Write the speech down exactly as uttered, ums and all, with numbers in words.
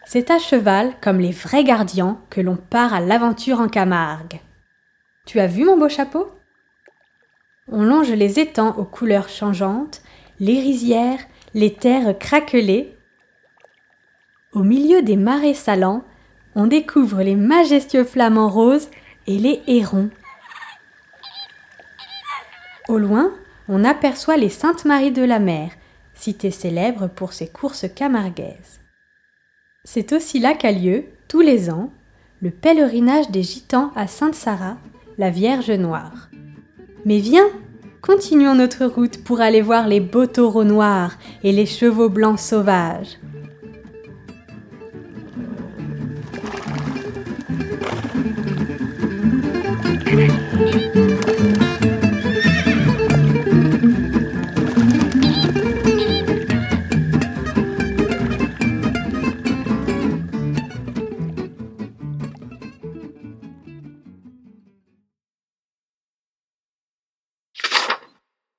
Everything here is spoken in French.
C'est à cheval, comme les vrais gardians, que l'on part à l'aventure en Camargue. Tu as vu mon beau chapeau ? On longe les étangs aux couleurs changeantes, les rizières, les terres craquelées. Au milieu des marais salants, on découvre les majestueux flamants roses et les hérons. Au loin, on aperçoit les Saintes-Maries de la Mer, cité célèbre pour ses courses camarguaises. C'est aussi là qu'a lieu, tous les ans, le pèlerinage des Gitans à Sainte-Sara, la Vierge Noire. Mais viens, continuons notre route pour aller voir les beaux taureaux noirs et les chevaux blancs sauvages.